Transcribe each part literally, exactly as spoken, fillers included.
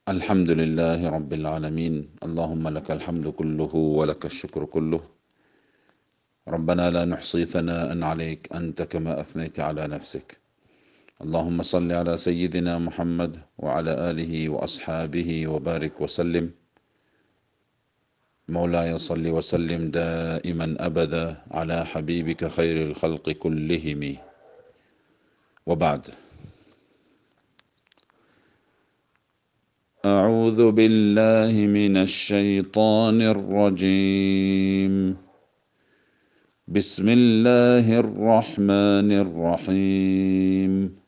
الحمد لله رب العالمين اللهم لك الحمد كله ولك الشكر كله. ربنا لا نحصي ثناء عليك أنت كما أثنيت على نفسك. اللهم صل على سيدنا محمد وعلى آله وأصحابه وبارك وسلم. مولاي صل وسلم دائما أبدا على حبيبك خير الخلق كلهم، وبعد. أعوذ بالله من الشيطان الرجيم. بسم الله الرحمن الرحيم.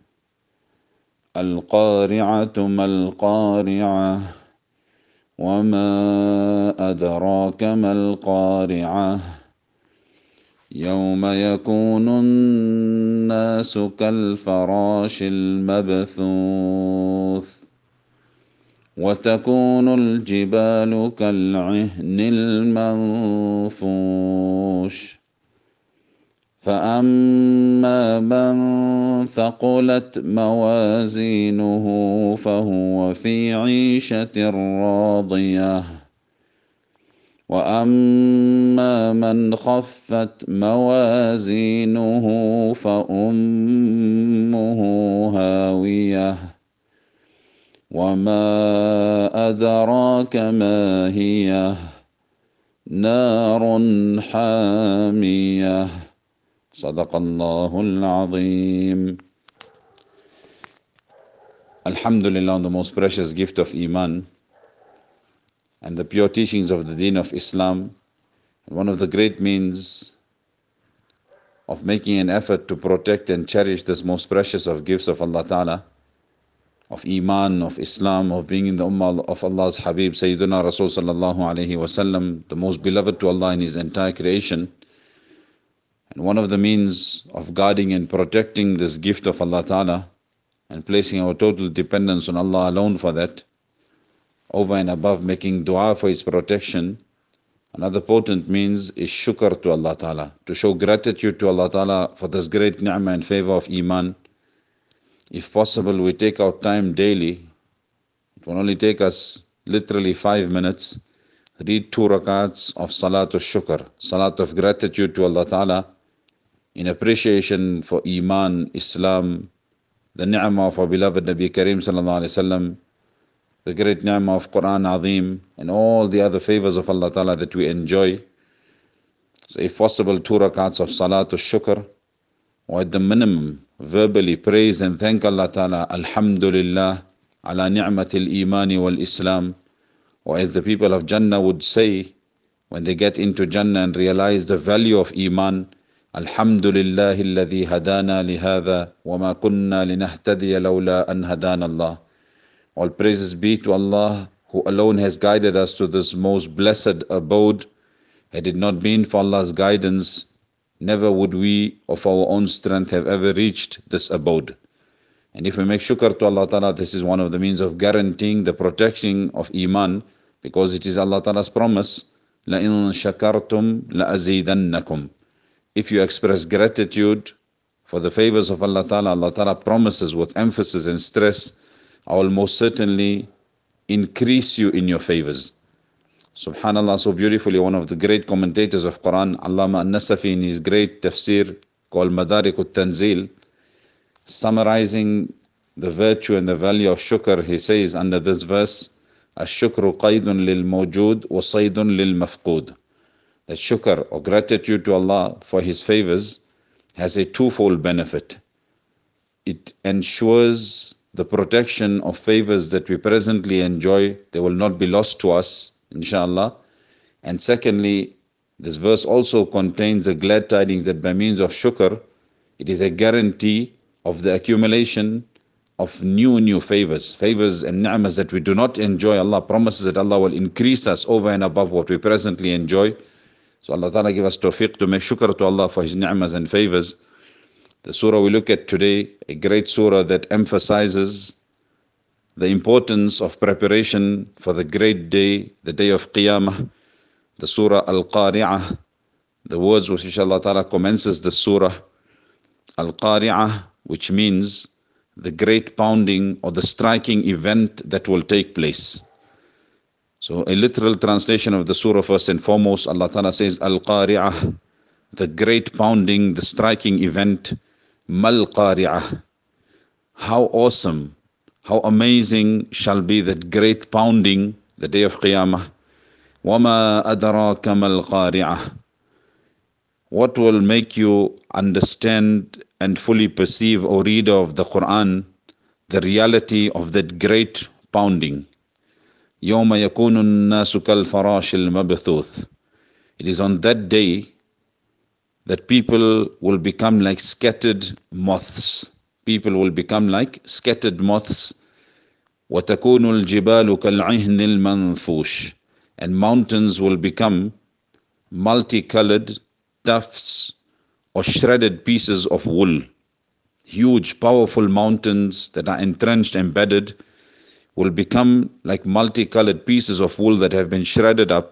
القارعة ما القارعة وما أدراك ما القارعة يوم يكون الناس كالفراش المبثوث وتكون الجبال كالعهن المنفوش فأما من ثقلت موازينه فهو في عيشة راضية وأما من خفت موازينه فأمه هاوية وما أدراك ما هي نار حامية. صدق الله العظيم. Alhamdulillah, on the most precious gift of Iman and the pure teachings of the Deen of Islam, one of the great means of making an effort to protect and cherish this most precious of gifts of Allah Ta'ala, of Iman, of Islam, of being in the Ummah of Allah's Habib, Sayyiduna Rasul Sallallahu Alaihi Wasallam, the most beloved to Allah in His entire creation. And one of the means of guarding and protecting this gift of Allah Ta'ala and placing our total dependence on Allah alone for that, over and above making dua for His protection, another potent means is shukr to Allah Ta'ala, to show gratitude to Allah Ta'ala for this great ni'mah and favor of Iman. If possible, we take out time daily. It will only take us literally five minutes. Read two rakats of Salatul Shukr, Salat of gratitude to Allah Ta'ala, in appreciation for Iman, Islam, the ni'mah of our beloved Nabi Kareem Sallallahu Alaihi Wasallam, the great ni'mah of Quran Azim, and all the other favors of Allah Ta'ala that we enjoy. So if possible, two rakats of Salatul Shukr, or at the minimum, verbally praise and thank Allah Ta'ala, Alhamdulillah, ala ni'matil imani wal Islam. Or as the people of Jannah would say, when they get into Jannah and realize the value of Iman, Alhamdulillahi alladhi hadana lihada wa ma kunna linahtadiya lawla an hadana Allah. All praises be to Allah, who alone has guided us to this most blessed abode. Had it not been for Allah's guidance, never would we of our own strength have ever reached this abode. And if we make shukr to Allah Ta'ala, this is one of the means of guaranteeing the protection of Iman, because it is Allah Ta'ala's promise, لَإِن شَكَرْتُمْ لَأَزِيدَنَّكُمْ. If you express gratitude for the favors of Allah Ta'ala, Allah Ta'ala promises with emphasis and stress, I will most certainly increase you in your favors. Subhanallah, so beautifully, one of the great commentators of Quran, Allama An-Nasafi, in his great tafsir called Madarik al-Tanzil, summarizing the virtue and the value of shukr, he says under this verse, Ash-shukru qaydun lil-mawjood wa saydun lil-mafqood. That shukr, or gratitude to Allah for His favors, has a twofold benefit. It ensures the protection of favors that we presently enjoy. They will not be lost to us, inshallah. And secondly, this verse also contains the glad tidings that by means of shukr, it is a guarantee of the accumulation of new, new favors. Favors and ni'mas that we do not enjoy. Allah promises that Allah will increase us over and above what we presently enjoy. So Allah Ta'ala give us tawfiq to make shukr to Allah for His ni'mas and favors. The surah we look at today, a great surah that emphasizes the importance of preparation for the great day, the day of Qiyamah, the surah Al-Qari'ah, the words with which Allah Ta'ala commences the surah, Al-Qari'ah, which means the great pounding or the striking event that will take place. So a literal translation of the surah, first and foremost, Allah Ta'ala says, Al-Qari'ah, the great pounding, the striking event. Mal Qari'ah. How awesome, how amazing shall be that great pounding, the day of Qiyamah. وَمَا أَدْرَاكَ مَا الْقَارِعَةِ. What will make you understand and fully perceive, O reader of the Quran, the reality of that great pounding? يَوْمَ يَكُونُ النَّاسُ كَالْفَرَاشِ الْمَبْثُوثِ. It is on that day that people will become like scattered moths. People will become like scattered moths. وَتَكُونُ الْجِبَالُ كَالْعِهْنِ الْمَنْفُوشِ. And mountains will become multicolored tufts or shredded pieces of wool. Huge, powerful mountains that are entrenched, embedded, will become like multicolored pieces of wool that have been shredded up.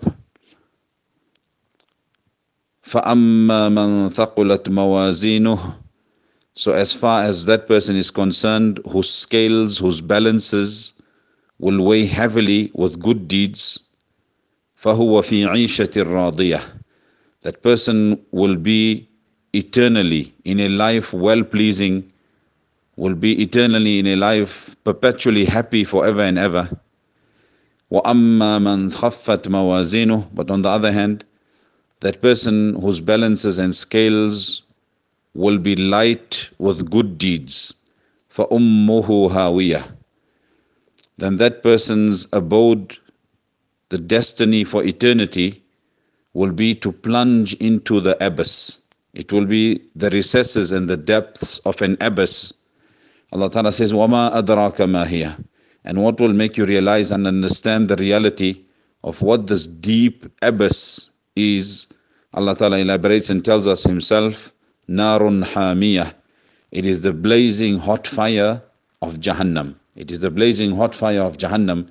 فَأَمَّا مَنْ ثَقُلَتْ مَوَازِينُهُ. So as far as that person is concerned, whose scales, whose balances will weigh heavily with good deeds, فَهُوَ فِي عِيشَةٍ رَاضِيَةٍ. That person will be eternally in a life well-pleasing, will be eternally in a life perpetually happy forever and ever. وَأَمَّا مَنْ خَفَّتْ مَوَازِينُهُ. But on the other hand, that person whose balances and scales will be light with good deeds, فَأُمُّهُ هَاوِيَةٌ. Then that person's abode, the destiny for eternity, will be to plunge into the abyss. It will be the recesses and the depths of an abyss. Allah Ta'ala says, وَمَا أَدْرَاكَ مَا هِيَ. And what will make you realize and understand the reality of what this deep abyss is? Allah Ta'ala elaborates and tells us Himself, Narun Hamiyah. It is the blazing hot fire of Jahannam. It is the blazing hot fire of Jahannam.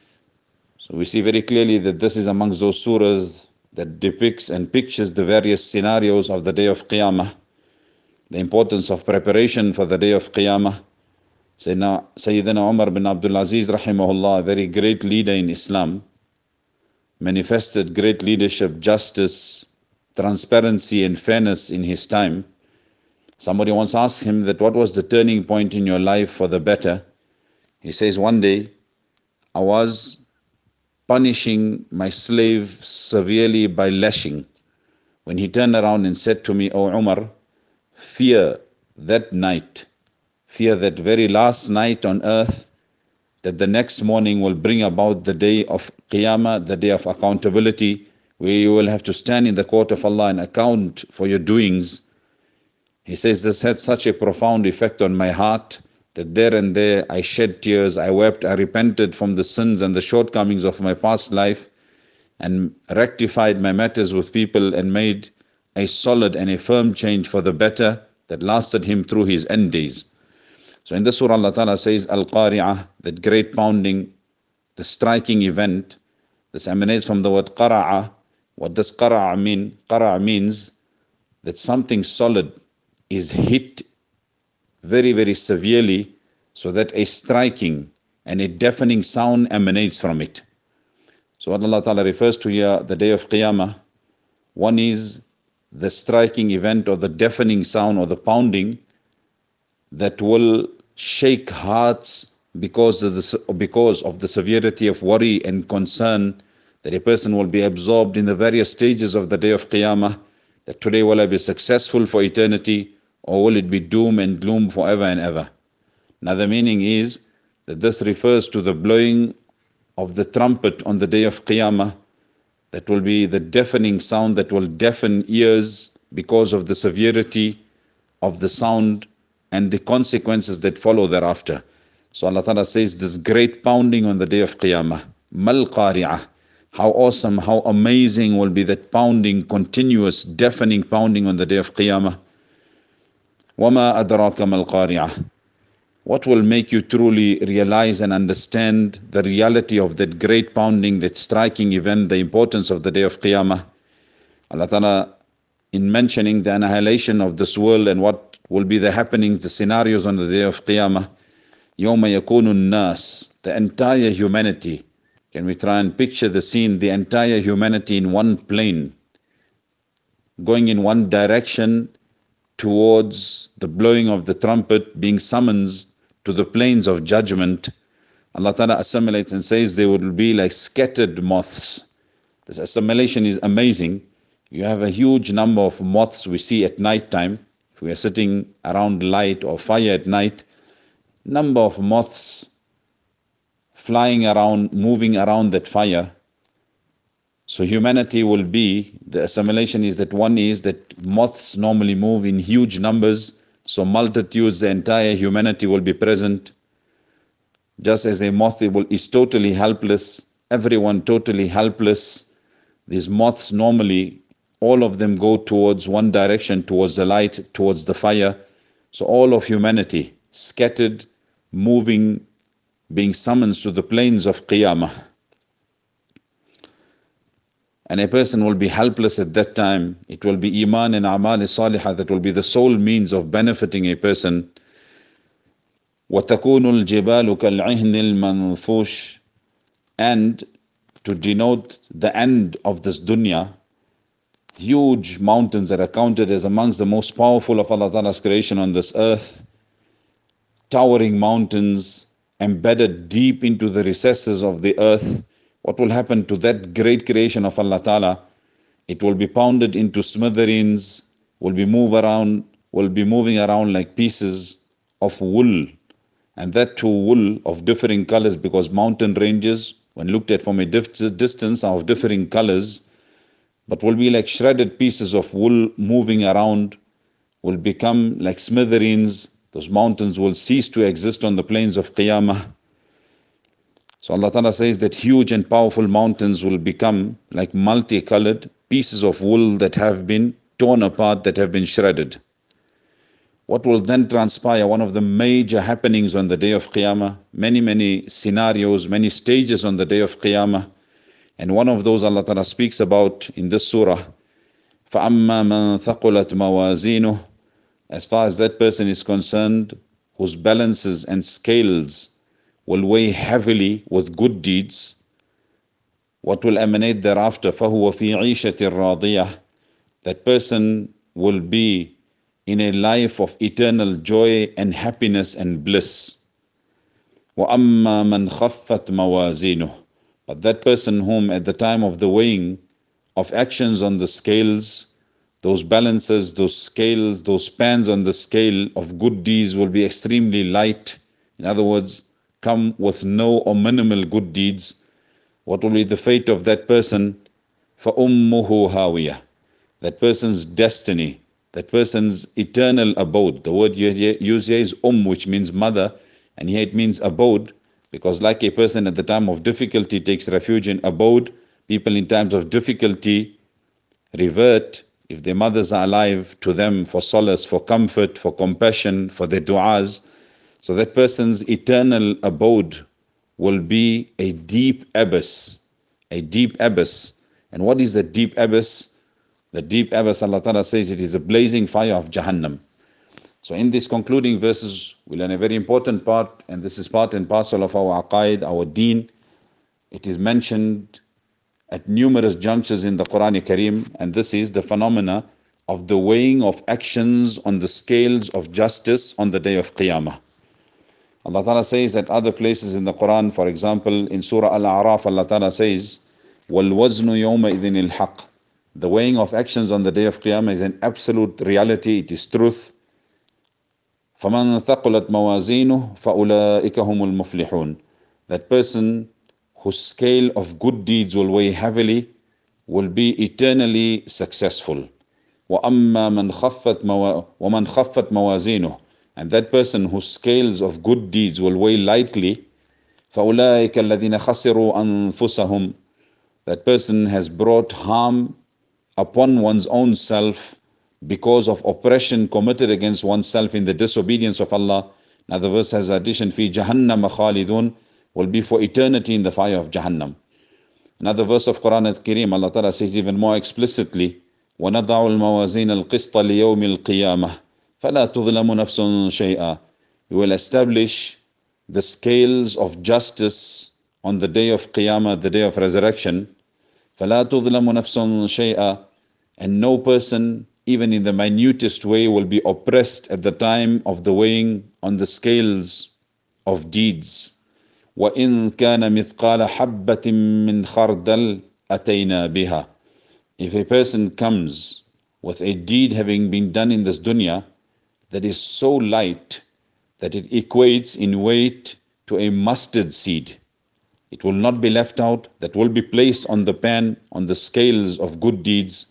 So we see very clearly that this is amongst those surahs that depicts and pictures the various scenarios of the day of Qiyamah, the importance of preparation for the day of Qiyamah. Sayyidina Umar bin Abdul Aziz rahimahullah, a very great leader in Islam, manifested great leadership, justice, transparency and fairness in his time. Somebody once asked him that what was the turning point in your life for the better. He says, one day I was punishing my slave severely by lashing, when he turned around and said to me, O Umar, fear that night, fear that very last night on earth, that the next morning will bring about the day of Qiyamah, the day of accountability, where you will have to stand in the court of Allah and account for your doings. He says this had such a profound effect on my heart that there and there I shed tears, I wept, I repented from the sins and the shortcomings of my past life and rectified my matters with people and made a solid and a firm change for the better that lasted him through his end days. So in this surah Allah Ta'ala says, Al-Qari'ah, that great pounding, the striking event. This emanates from the word Qara'a. What does Qara'a mean? Qara'a means that something solid is hit very, very severely, so that a striking and a deafening sound emanates from it. So what Allah Ta'ala refers to here, the day of Qiyamah, one is the striking event or the deafening sound or the pounding that will shake hearts because of the, because of the severity of worry and concern that a person will be absorbed in the various stages of the day of Qiyamah, that today will I be successful for eternity, or will it be doom and gloom forever and ever? Now the meaning is that this refers to the blowing of the trumpet on the day of Qiyamah. That will be the deafening sound that will deafen ears because of the severity of the sound and the consequences that follow thereafter. So Allah Ta'ala says this great pounding on the day of Qiyamah. Mal Qari'ah. How awesome, how amazing will be that pounding, continuous, deafening pounding on the day of Qiyamah. وَمَا أَدْرَاكَ مَا الْقَارِعَةِ. What will make you truly realize and understand the reality of that great pounding, that striking event, the importance of the day of Qiyamah? Allah Ta'ala in mentioning the annihilation of this world and what will be the happenings, the scenarios on the day of Qiyamah. يَوْمَ يَكُونُ النَّاسِ, the entire humanity. Can we try and picture the scene? The entire humanity in one plane, going in one direction towards the blowing of the trumpet, being summoned to the plains of judgment. Allah Ta'ala assimilates and says they will be like scattered moths. This assimilation is amazing. You have a huge number of moths we see at night time. If we are sitting around light or fire at night, number of moths flying around, moving around that fire. So humanity will be, the assimilation is that one is that moths normally move in huge numbers, so multitudes, the entire humanity will be present. Just as a moth is totally helpless, everyone totally helpless. These moths normally, all of them go towards one direction, towards the light, towards the fire. So all of humanity scattered, moving, being summoned to the plains of Qiyamah. And a person will be helpless at that time. It will be Iman and Amal Salihah that will be the sole means of benefiting a person. وَتَكُونُ الْجِبَالُ كَالْعِهْنِ الْمَنْفُوشِ, and to denote the end of this dunya, huge mountains that are counted as amongst the most powerful of Allah Ta'ala's creation on this earth, towering mountains embedded deep into the recesses of the earth. What will happen to that great creation of Allah Ta'ala? It will be pounded into smithereens, will be move around, will be moving around like pieces of wool. And that too wool of differing colors, because mountain ranges, when looked at from a distance, are of differing colors, but will be like shredded pieces of wool moving around, will become like smithereens. Those mountains will cease to exist on the plains of Qiyamah. So Allah Ta'ala says that huge and powerful mountains will become like multicolored pieces of wool that have been torn apart, that have been shredded. What will then transpire? One of the major happenings on the day of Qiyamah, many, many scenarios, many stages on the day of Qiyamah. And one of those Allah Ta'ala speaks about in this surah. فَأَمَّا مَنْ ثَقُلَتْ مَوَازِينُهُ, as far as that person is concerned, whose balances and scales will weigh heavily with good deeds, what will emanate thereafter? فَهُوَ فِي عِيشَةٍ رَاضِيَةٍ, that person will be in a life of eternal joy and happiness and bliss. وَأَمَّا مَنْ خَفَّتْ مَوَازِينُهُ, but that person whom at the time of the weighing of actions on the scales, those balances, those scales, those pans on the scale of good deeds will be extremely light. In other words, come with no or minimal good deeds. What will be the fate of that person? فَأُمُّهُ هَاوِيَةٌ, that person's destiny, that person's eternal abode. The word used here is um, which means mother, and here it means abode, because like a person at the time of difficulty takes refuge in abode, people in times of difficulty revert, if their mothers are alive, to them for solace, for comfort, for compassion, for their du'as. So that person's eternal abode will be a deep abyss, a deep abyss. And what is the deep abyss? The deep abyss, Allah Ta'ala says, it is a blazing fire of Jahannam. So in these concluding verses, we learn a very important part, and this is part and parcel of our aqaid, our deen. It is mentioned at numerous junctures in the Quran Kareem, and this is the phenomena of the weighing of actions on the scales of justice on the day of Qiyamah. Allah Ta'ala says at other places in the Quran, for example, in Surah Al-A'raf, Allah Ta'ala says, وَالْوَزْنُ يَوْمَئِذٍ الْحَقِّ, the weighing of actions on the day of Qiyamah is an absolute reality, it is truth. فَمَنْ ثَقُلَتْ مَوَازِينُهُ فَأُولَٰئِكَ هُمُ الْمُفْلِحُونَ, that person whose scale of good deeds will weigh heavily will be eternally successful. وَأَمَّا مَنْ خَفَّتْ وَمَنْ خَفَّتْ مَوَازِينُهُ, and that person whose scales of good deeds will weigh lightly, فَأُولَٰئِكَ الَّذِينَ خَسِرُوا أَنفُسَهُمْ, that person has brought harm upon one's own self because of oppression committed against oneself in the disobedience of Allah. Another verse has addition, فِي جَهَنَّمَ خَالِدُونَ, will be for eternity in the fire of Jahannam. Another verse of Quran al-Kareem, Allah Ta'ala says even more explicitly, وَنَضَعُ الْمَوَازِينَ الْقِسْطَ لِيَوْمِ الْقِيَامَةِ فَلَا تُظْلَمُ نَفْسٌ شَيْئًا. We will establish the scales of justice on the day of Qiyamah, the day of resurrection. فَلَا تُظْلَمُ نَفْسٌ شَيْئًا. And no person, even in the minutest way, will be oppressed at the time of the weighing on the scales of deeds. وَإِن كَانَ مِثْقَالَ حَبَّةٍ مِّنْ خَرْدَلٍ أَتَيْنَا بِهَا. If a person comes with a deed having been done in this dunya that is so light that it equates in weight to a mustard seed, it will not be left out. That will be placed on the pan, on the scales of good deeds.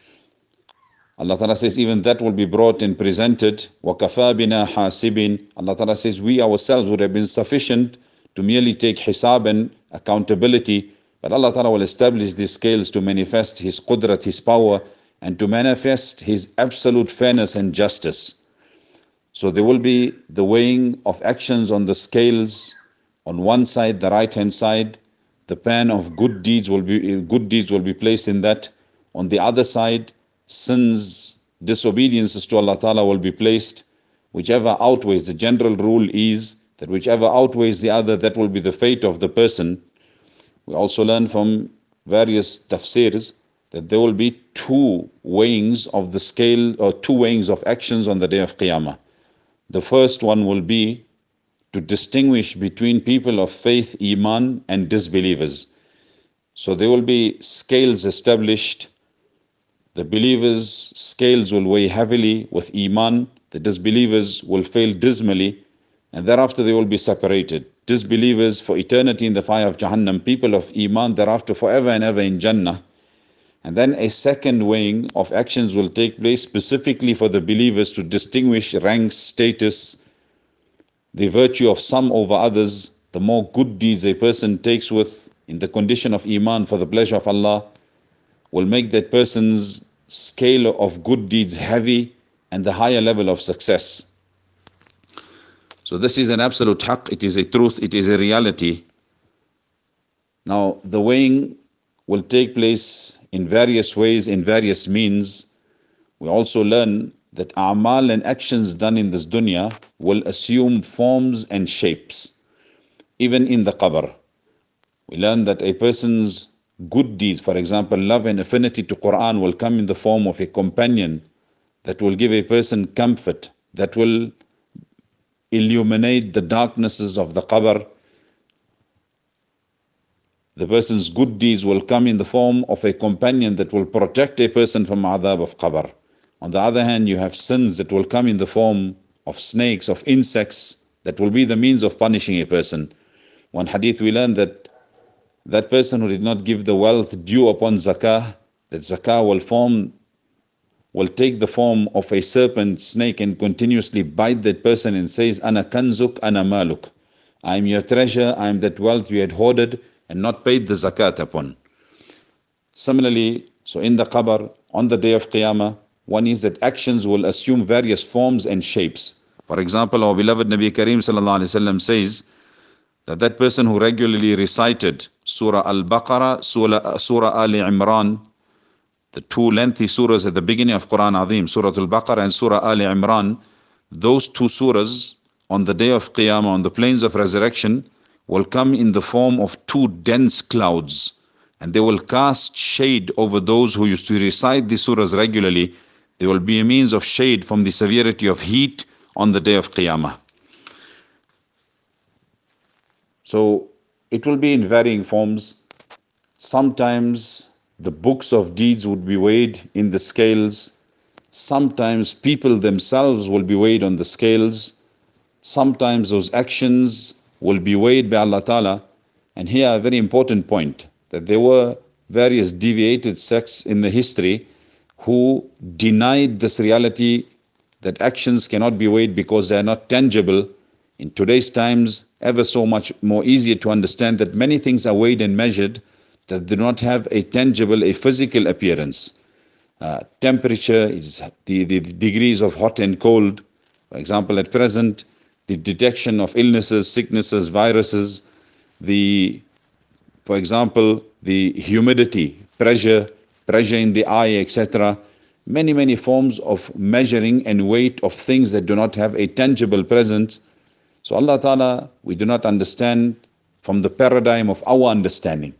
Allah Ta'ala says even that will be brought and presented. وَكَفَى بِنَا حَاسِبٍ. Allah Ta'ala says we ourselves would have been sufficient to merely take hisab and accountability. But Allah Ta'ala will establish these scales to manifest His qudrat, His power, and to manifest His absolute fairness and justice. So there will be the weighing of actions on the scales. On one side, the right hand side, the pan of good deeds will be good deeds will be placed in that. On the other side, sins, disobediences to Allah Ta'ala will be placed. Whichever outweighs, the general rule is that whichever outweighs the other, that will be the fate of the person. We also learn from various tafsirs that there will be two weighings of the scale, or two weighings of actions on the day of Qiyamah. The first one will be to distinguish between people of faith, Iman, and disbelievers. So there will be scales established. The believers' scales will weigh heavily with Iman. The disbelievers will fail dismally. And thereafter they will be separated. Disbelievers for eternity in the fire of Jahannam. People of Iman thereafter forever and ever in Jannah. And then a second weighing of actions will take place specifically for the believers to distinguish rank, status, the virtue of some over others. The more good deeds a person takes with in the condition of Iman for the pleasure of Allah will make that person's scale of good deeds heavy and the higher level of success. So this is an absolute haqq, it is a truth, it is a reality. Now the weighing will take place in various ways, in various means. We also learn that a'mal and actions done in this dunya will assume forms and shapes. Even in the qabr, we learn that a person's good deeds, for example, love and affinity to Quran, will come in the form of a companion that will give a person comfort, that will illuminate the darknesses of the qabr. The person's good deeds will come in the form of a companion that will protect a person from adhab of qabr. On the other hand, you have sins that will come in the form of snakes, of insects, that will be the means of punishing a person. One hadith we learn that that person who did not give the wealth due upon zakah, that zakah will form will take the form of a serpent, snake, and continuously bite that person and says, Ana kanzuk, ana maluk. I am your treasure, I am that wealth you had hoarded and not paid the zakat upon. Similarly, so in the qabr, on the day of Qiyamah, one is that actions will assume various forms and shapes. For example, our beloved Nabi Kareem sallallahu alaihi wasallam says that that person who regularly recited Surah Al-Baqarah, Surah, Surah Ali Imran, the two lengthy surahs at the beginning of Quran Azim, Surah Al-Baqarah and Surah Ali Imran, those two surahs on the day of Qiyamah, on the plains of resurrection, will come in the form of two dense clouds, and they will cast shade over those who used to recite these surahs regularly. There will be a means of shade from the severity of heat on the day of Qiyamah. So it will be in varying forms. Sometimes the books of deeds would be weighed in the scales. Sometimes people themselves will be weighed on the scales. Sometimes those actions will be weighed by Allah Ta'ala. And here a very important point, that there were various deviated sects in the history who denied this reality that actions cannot be weighed because they are not tangible. In today's times, ever so much more easier to understand that many things are weighed and measured that do not have a tangible, a physical appearance. Uh, temperature is the, the degrees of hot and cold. For example, at present, the detection of illnesses, sicknesses, viruses, the, for example, the humidity, pressure, pressure in the eye, et cetera. many, many forms of measuring and weight of things that do not have a tangible presence. So Allah Ta'ala, we do not understand from the paradigm of our understanding.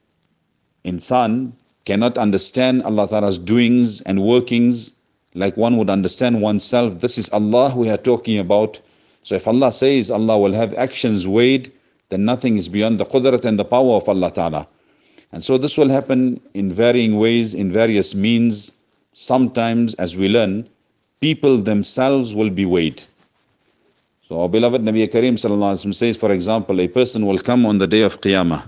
Insan cannot understand Allah Ta'ala's doings and workings like one would understand oneself. This is Allah we are talking about. So if Allah says Allah will have actions weighed, then nothing is beyond the qudrat and the power of Allah Ta'ala. And so this will happen in varying ways, in various means. Sometimes, as we learn, people themselves will be weighed. So our beloved Nabi Kareem Sallallahu Alaihi Wasallam says, for example, a person will come on the day of Qiyamah,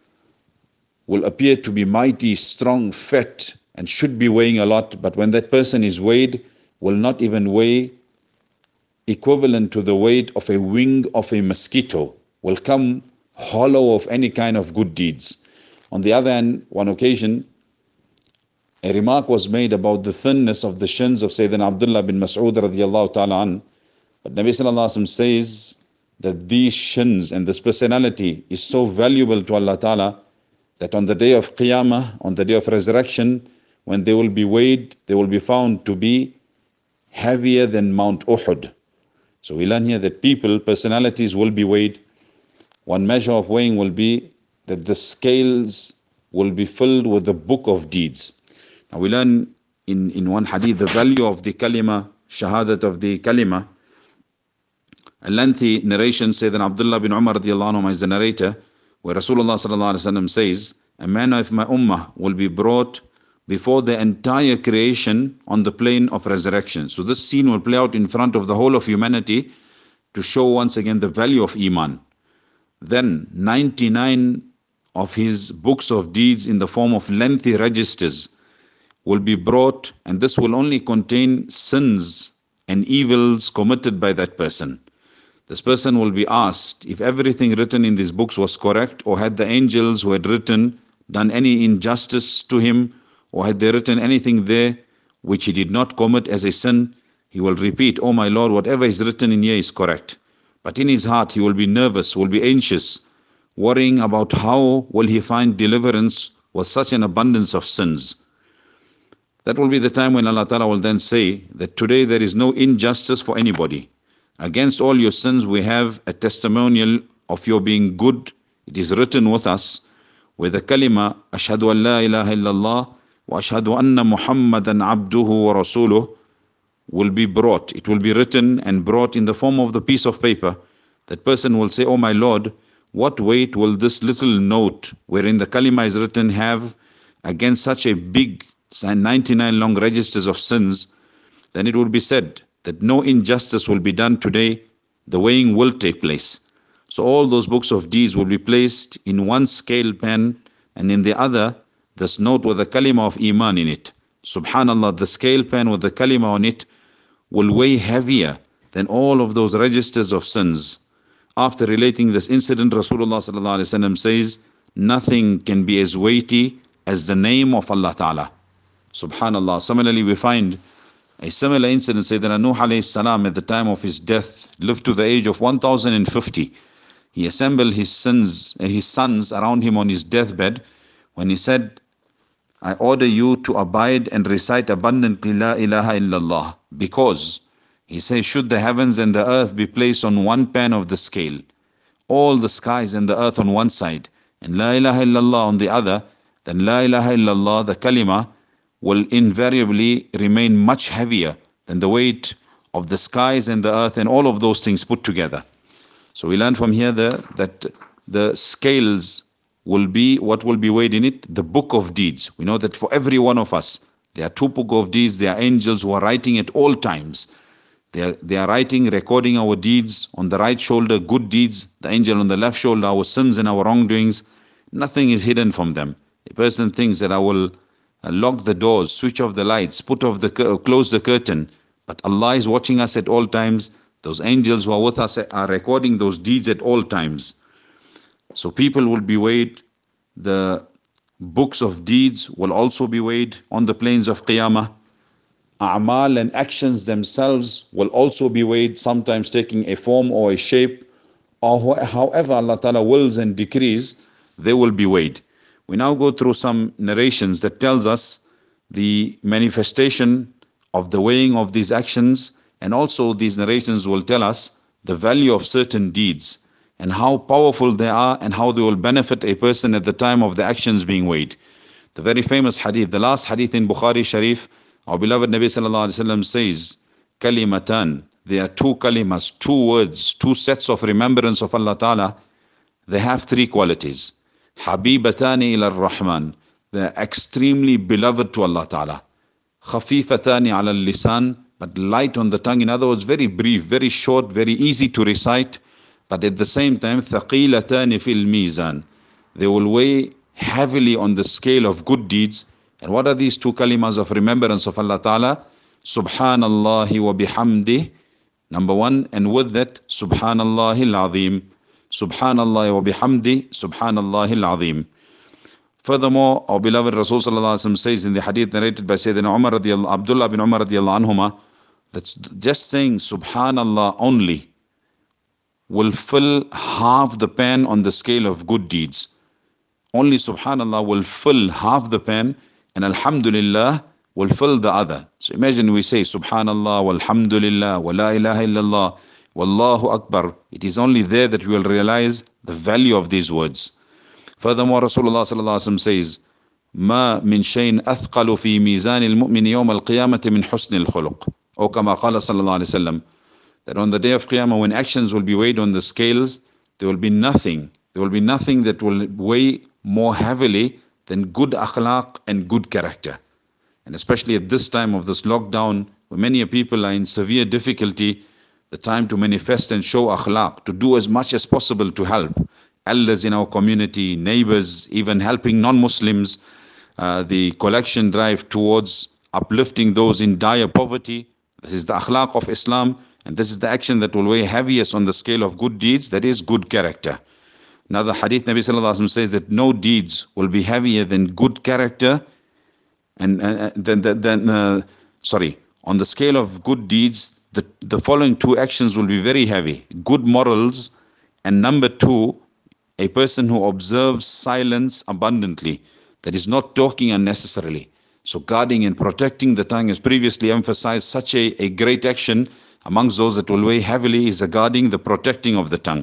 will appear to be mighty, strong, fat, and should be weighing a lot, but when that person is weighed, will not even weigh equivalent to the weight of a wing of a mosquito, will come hollow of any kind of good deeds. On the other hand, one occasion, a remark was made about the thinness of the shins of Sayyidina Abdullah bin Mas'ud radiallahu ta'ala an. But Nabi Sallallahu Alaihi Wasallam says that these shins and this personality is so valuable to Allah Ta'ala that on the day of Qiyamah, on the day of resurrection, when they will be weighed, they will be found to be heavier than Mount Uhud. So we learn here that people, personalities will be weighed. One measure of weighing will be that the scales will be filled with the book of deeds. Now we learn in, in one hadith the value of the kalima, shahadat of the kalima. A lengthy narration, Sayyidina Abdullah bin Umar radiallahu anhu is the narrator, where Rasulullah sallallahu alaihi wasallam says, a man of my ummah will be brought before the entire creation on the plane of resurrection. So this scene will play out in front of the whole of humanity to show once again the value of Iman. Then ninety-nine of his books of deeds in the form of lengthy registers will be brought, and this will only contain sins and evils committed by that person. This person will be asked if everything written in these books was correct, or had the angels who had written done any injustice to him, or had they written anything there which he did not commit as a sin. He will repeat, "Oh my Lord, whatever is written in here is correct." But in his heart he will be nervous, will be anxious, worrying about how will he find deliverance with such an abundance of sins. That will be the time when Allah Ta'ala will then say that today there is no injustice for anybody. Against all your sins we have a testimonial of your being good. It is written with us with the kalima, Ashhadu an la ilaha illallah wa ashhadu anna Muhammadan abduhu wa rasuluh, will be brought. It will be written and brought in the form of the piece of paper. That person will say, "Oh my Lord, what weight will this little note wherein the kalima is written have against such a big ninety-nine long registers of sins?" Then it will be said that no injustice will be done today. The weighing will take place. So all those books of deeds will be placed in one scale pen, and in the other this note with the kalima of Iman in it. Subhanallah, the scale pen with the kalima on it will weigh heavier than all of those registers of sins. After relating this incident, Rasulullah sallallahu alaihi wasallam says, nothing can be as weighty as the name of Allah Ta'ala. Subhanallah. Similarly, we find a similar incident. Sayyidina Nuh alayhi salam, at the time of his death, lived to the age of one thousand fifty. He assembled his sons, his sons around him on his deathbed, when he said, "I order you to abide and recite abundantly La ilaha illallah," because he says, should the heavens and the earth be placed on one pan of the scale, all the skies and the earth on one side, and La ilaha illallah on the other, then La ilaha illallah, the kalima, will invariably remain much heavier than the weight of the skies and the earth and all of those things put together. So we learn from here the, that the scales will be, what will be weighed in it? The book of deeds. We know that for every one of us, there are two book of deeds. There are angels who are writing at all times. They are, they are writing, recording our deeds. On the right shoulder, good deeds. The angel on the left shoulder, our sins and our wrongdoings. Nothing is hidden from them. A person thinks that I will Uh, lock the doors, switch off the lights, put off the uh, close the curtain, but Allah is watching us at all times. Those angels who are with us are recording those deeds at all times. So people will be weighed. The books of deeds will also be weighed on the plains of Qiyamah. A'mal and actions themselves will also be weighed, sometimes taking a form or a shape, or however Allah Ta'ala wills and decrees, they will be weighed. We now go through some narrations that tells us the manifestation of the weighing of these actions, and also these narrations will tell us the value of certain deeds and how powerful they are and how they will benefit a person at the time of the actions being weighed. The very famous hadith, the last hadith in Bukhari Sharif, our beloved Nabi Sallallahu Alaihi Wasallam says, Kalimatan, there are two kalimas, two words, two sets of remembrance of Allah Ta'ala. They have three qualities. Habibatani ila Rahman, they are extremely beloved to Allah Ta'ala. Khafifatani ala lisan, but light on the tongue. In other words, very brief, very short, very easy to recite. But at the same time, thaqilatani fil mizan, they will weigh heavily on the scale of good deeds. And what are these two kalimas of remembrance of Allah Ta'ala? Subhanallahi wa bihamdih, number one, and with that, Subhanallahi al-Azim. Subhanallah wa bihamdi, Subhanallah al-Azim. Furthermore, our beloved Rasul Sallallahu Alaihi Wasallam says in the hadith narrated by Sayyidina Umar radiyallahu, Abdullah bin Umar radiyallahu anhuma, that just saying Subhanallah only will fill half the pan on the scale of good deeds. Only Subhanallah will fill half the pan, and Alhamdulillah will fill the other. So imagine we say Subhanallah, walhamdulillah, wa la ilaha illallah, wallahu akbar. It is only there that we will realize the value of these words. Furthermore, Rasulullah sallallahu alaihi wasallam says, "Ma min shayin athqalu fi mizan al-mu'min yawm al-qiyamati min husn al-khuluq." Or kama qala sallallahu alaihi wasallam, that on the day of Qiyamah, when actions will be weighed on the scales, there will be nothing. There will be nothing that will weigh more heavily than good akhlaq and good character. And especially at this time of this lockdown, where many people are in severe difficulty, the time to manifest and show akhlaq, to do as much as possible to help elders in our community, neighbors, even helping non-Muslims, uh, the collection drive towards uplifting those in dire poverty. This is the akhlaq of Islam, and this is the action that will weigh heaviest on the scale of good deeds, that is good character. Another hadith, Nabi Sallallahu Alaihi Wasallam says that no deeds will be heavier than good character, and uh, then, then uh, sorry, on the scale of good deeds, the, the following two actions will be very heavy. Good morals, and number two, a person who observes silence abundantly, that is not talking unnecessarily. So guarding and protecting the tongue, as previously emphasized, such a, a great action amongst those that will weigh heavily is the guarding, the protecting of the tongue.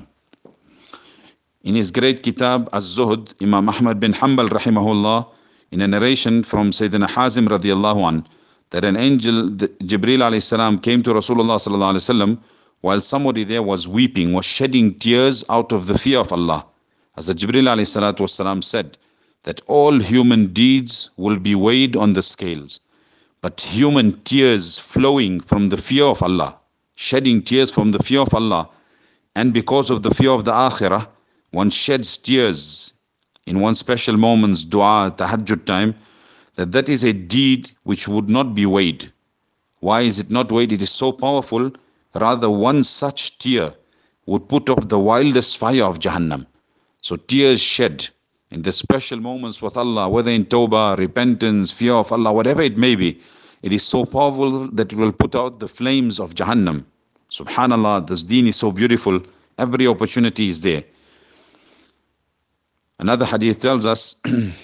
In his great kitab, Az-Zuhd, Imam Ahmad bin Hanbal rahimahullah, in a narration from Sayyidina Hazim radiallahu an, that an angel, Jibreel alayhi salam, came to Rasulullah sallallahu alayhi wasallam while somebody there was weeping, was shedding tears out of the fear of Allah. As Jibreel alayhi salatu wasalam said, that all human deeds will be weighed on the scales, but human tears flowing from the fear of Allah, shedding tears from the fear of Allah, and because of the fear of the akhirah, one sheds tears in one special moment's dua, tahajjud time, that that is a deed which would not be weighed. Why is it not weighed? It is so powerful. Rather, one such tear would put off the wildest fire of Jahannam. So tears shed in the special moments with Allah, whether in tawbah, repentance, fear of Allah, whatever it may be, it is so powerful that it will put out the flames of Jahannam. Subhanallah, this deen is so beautiful. Every opportunity is there. Another hadith tells us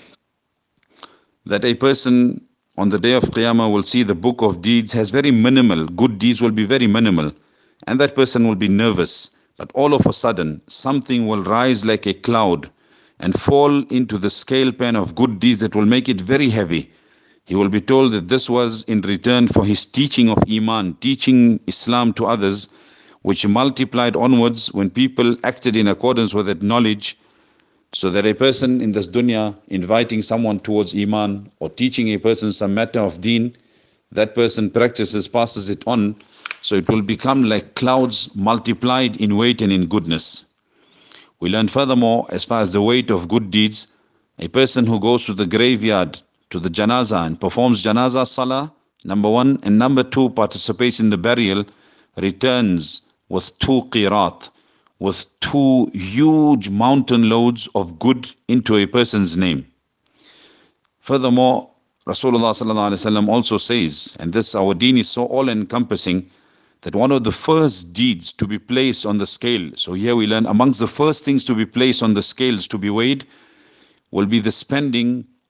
that a person on the day of Qiyamah will see the book of deeds has very minimal, good deeds will be very minimal, and that person will be nervous. But all of a sudden, something will rise like a cloud and fall into the scale pan of good deeds that will make it very heavy. He will be told that this was in return for his teaching of Iman, teaching Islam to others, which multiplied onwards when people acted in accordance with that knowledge. So that a person in this dunya inviting someone towards Iman or teaching a person some matter of deen, that person practices, passes it on, so it will become like clouds multiplied in weight and in goodness. We learn furthermore, as far as the weight of good deeds, a person who goes to the graveyard, to the janazah and performs janazah salah, number one, and number two, participates in the burial, returns with two qirat, with two huge mountain loads of good into a person's name. Furthermore, Rasulullah sallallahu alaihi wasallam also says, and this our deen is so all-encompassing, that one of the first deeds to be placed on the scale, so here we learn amongst the first things to be placed on the scales to be weighed, will be the spending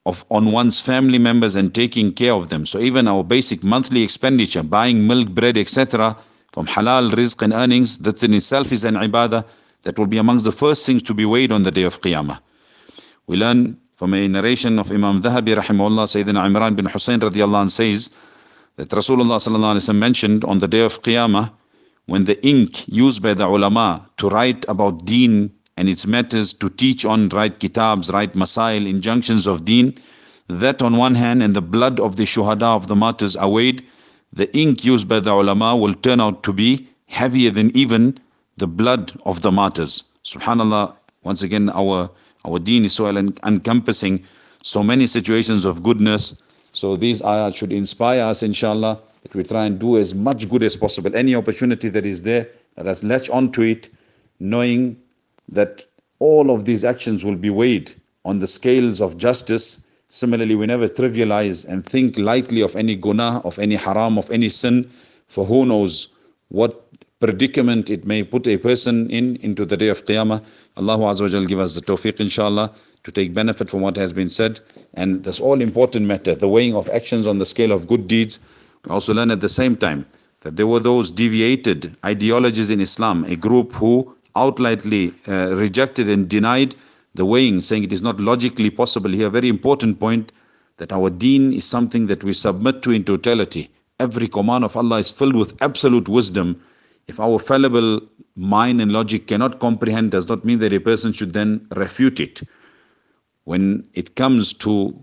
of on one's family members and taking care of them. So even our basic monthly expenditure, buying milk, bread, et cetera, from halal rizq and earnings, that in itself is an ibadah that will be amongst the first things to be weighed on the day of Qiyamah. We learn from a narration of Imam Dhahabi rahimahullah, Sayyidina Imran bin Hussein radiallahu anh says that Rasulullah sallallahu alaihi wasallam mentioned on the day of Qiyamah, when the ink used by the ulama to write about deen and its matters, to teach on, write kitabs, write masail, injunctions of deen, that on one hand, and the blood of the shuhada of the martyrs are weighed, the ink used by the ulama will turn out to be heavier than even the blood of the martyrs. Subhanallah, once again, our our deen is so encompassing, so many situations of goodness. So these ayat should inspire us, inshallah, that we try and do as much good as possible. Any opportunity that is there, let us latch onto it, knowing that all of these actions will be weighed on the scales of justice. Similarly, we never trivialize and think lightly of any gунah, of any haram, of any sin, for who knows what predicament it may put a person in into the day of Qiyamah. Allahu Azza wa Jal give us the tawfiq, inshallah, to take benefit from what has been said. And this all important matter, the weighing of actions on the scale of good deeds. We also learn at the same time that there were those deviated ideologies in Islam, a group who outrightly uh, rejected and denied the weighing, saying it is not logically possible. Here, a very important point, that our deen is something that we submit to in totality. Every command of Allah is filled with absolute wisdom. If our fallible mind and logic cannot comprehend, does not mean that a person should then refute it. When it comes to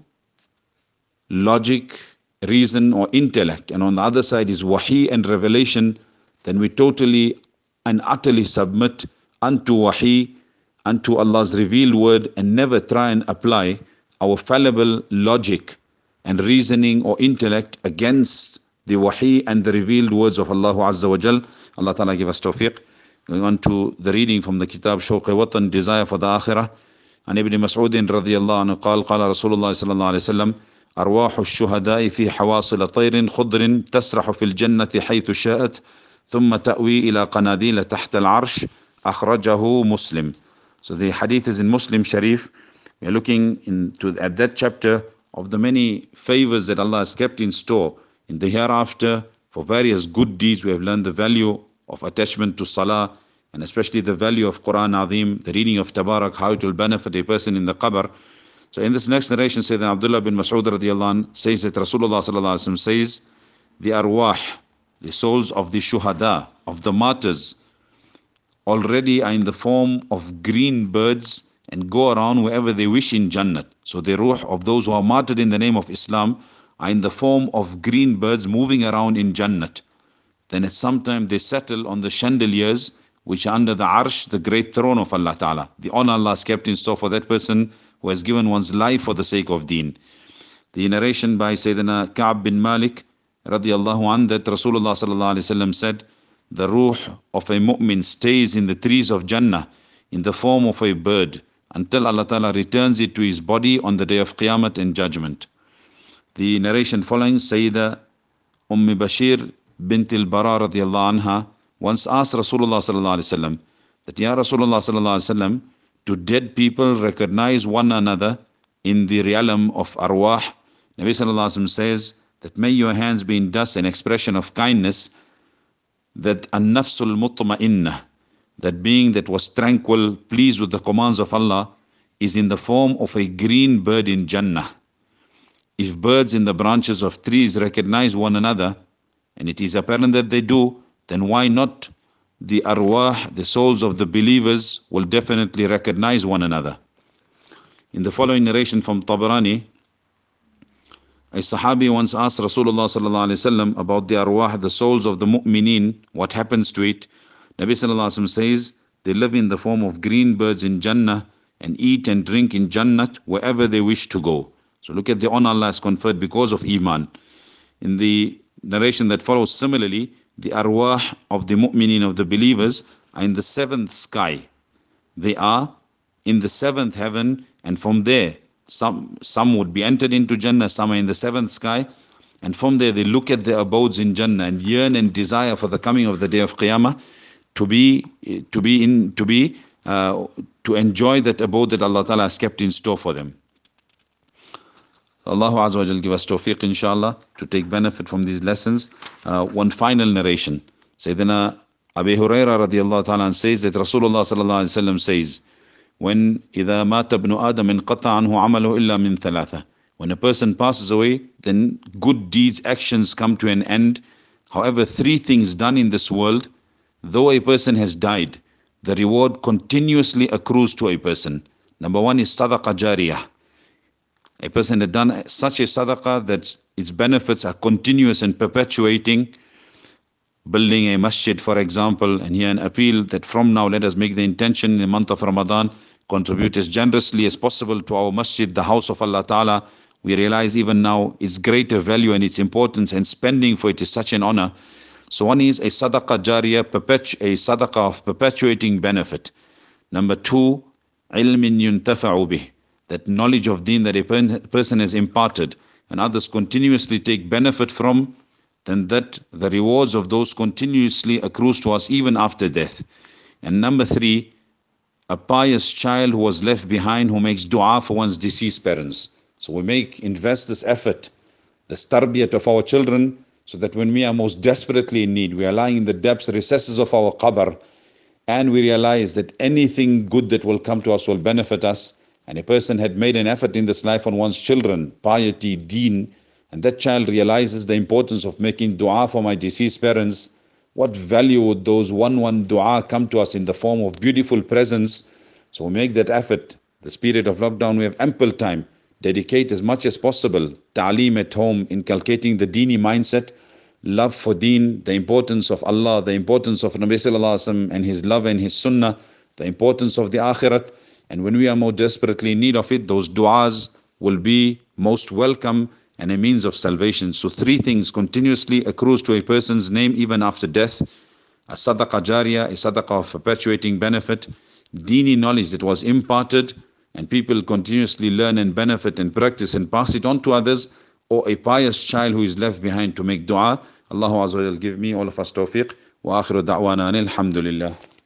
logic, reason or intellect, and on the other side is wahi and revelation, then we totally and utterly submit unto wahi, unto Allah's revealed word, and never try and apply our fallible logic and reasoning or intellect against the wahi and the revealed words of Allah Azza wa Jal. Allah Ta'ala give us tawfiq. Going on to the reading from the kitab Shawq Watan, Desire for the Akhirah. عن ابن مسعود رضي الله عنه قال قال رسول الله صلى الله عليه وسلم أرواح الشهداء في حواصل طير خضر تسرح في الجنة حيث شاءت ثم تأوي إلى قناديل تحت العرش أخرجه مسلم. So the hadith is in Muslim Sharif. We are looking into at that chapter of the many favors that Allah has kept in store in the hereafter for various good deeds. We have learned the value of attachment to Salah, and especially the value of Quran Azim, the reading of Tabarak, how it will benefit a person in the qabr. So in this next narration, Sayyidina Abdullah bin Mas'ud radiyallahu anh says that Rasulullah sallallahu alaihi wasallam says, the arwah, the souls of the shuhada, of the martyrs, already are in the form of green birds and go around wherever they wish in Jannat. So the ruh of those who are martyred in the name of Islam are in the form of green birds moving around in Jannat. Then at some time they settle on the chandeliers which are under the arsh, the great throne of Allah Ta'ala. The honor Allah has kept in store for that person who has given one's life for the sake of deen. The narration by Sayyidina Ka'b bin Malik radiyallahu anh that Rasulullah sallallahu alaihi wasallam said, the ruh of a mu'min stays in the trees of Jannah in the form of a bird until Allah Ta'ala returns it to his body on the day of Qiyamah and Judgment. The narration following, Sayyida Umm Bashir bint al-Bara radiyallahu anha once asked Rasulullah sallallahu alaihi wasallam that, Ya Rasulullah sallallahu alaihi wasallam, do dead people recognize one another in the realm of arwah? Nabi sallallahu alaihi wasallam says that, may your hands be in dust, an expression of kindness, that an-nafsul mutma'innah, that being that was tranquil, pleased with the commands of Allah, is in the form of a green bird in Jannah. If birds in the branches of trees recognize one another, and it is apparent that they do, then why not the arwah, the souls of the believers, will definitely recognize one another. In the following narration from Tabarani, a Sahabi once asked Rasulullah sallallahu alaihi wasallam about the arwah, the souls of the mu'mineen, what happens to it. Nabi sallallahu alaihi wasallam says, they live in the form of green birds in Jannah and eat and drink in Jannat wherever they wish to go. So look at the honor Allah has conferred because of Iman. In the narration that follows, similarly, the arwah of the mu'mineen, of the believers, are in the seventh sky. They are in the seventh heaven, and from there some some would be entered into Jannah, some are in the seventh sky, and from there they look at their abodes in Jannah and yearn and desire for the coming of the day of Qiyamah, to be to be in to be uh, to enjoy that abode that Allah Ta'ala has kept in store for them. Allah Azza wa Jal give us tawfiq, inshallah, to take benefit from these lessons. Uh, one final narration. Sayyidina Abu Hurairah radiallahu ta'ala says that Rasulullah sallallahu alayhi wa sallam says, when إِذَا مَاتَ ابْنُ آدَمٍ قَطَعَ عَنْهُ عَمَلُهُ إِلَّا مِنْ ثَلَاثَةٍ. When a person passes away, then good deeds, actions come to an end. However, three things done in this world, though a person has died, the reward continuously accrues to a person. Number one is sadaqah jariyah. A person had done such a sadaqah that its benefits are continuous and perpetuating. Building a masjid, for example, and here an appeal that from now let us make the intention in the month of Ramadan, contribute as generously as possible to our masjid, the house of Allah Ta'ala. We realize even now its greater value and its importance, and spending for it is such an honor. So one is a sadaqah jariyah, perpetu- a sadaqah of perpetuating benefit. Number two, ilmin yuntafa'u bih, that knowledge of deen that a person has imparted and others continuously take benefit from, then that the rewards of those continuously accrues to us even after death. And number three, a pious child who was left behind who makes dua for one's deceased parents. So we make, invest this effort, this tarbiyat of our children, so that when we are most desperately in need, we are lying in the depths, recesses of our qabr, and we realize that anything good that will come to us will benefit us. And a person had made an effort in this life on one's children, piety, deen, and that child realizes the importance of making dua for my deceased parents. What value would those one one dua come to us in the form of beautiful presents? So we make that effort. This period of lockdown, we have ample time. Dedicate as much as possible. Ta'aleem at home, inculcating the deeni mindset, love for deen, the importance of Allah, the importance of Nabi Sallallahu Alaihi Wasallam and his love and his sunnah, the importance of the akhirat. And when we are more desperately in need of it, those du'as will be most welcome and a means of salvation. So three things continuously accrues to a person's name even after death: a sadaqah jariyah, a sadaqah of perpetuating benefit, deeni knowledge that was imparted and people continuously learn and benefit and practice and pass it on to others, or a pious child who is left behind to make dua. Allahu Azza wa Jal give me all of us tawfiq. Wa akhiru da'wana alhamdulillah.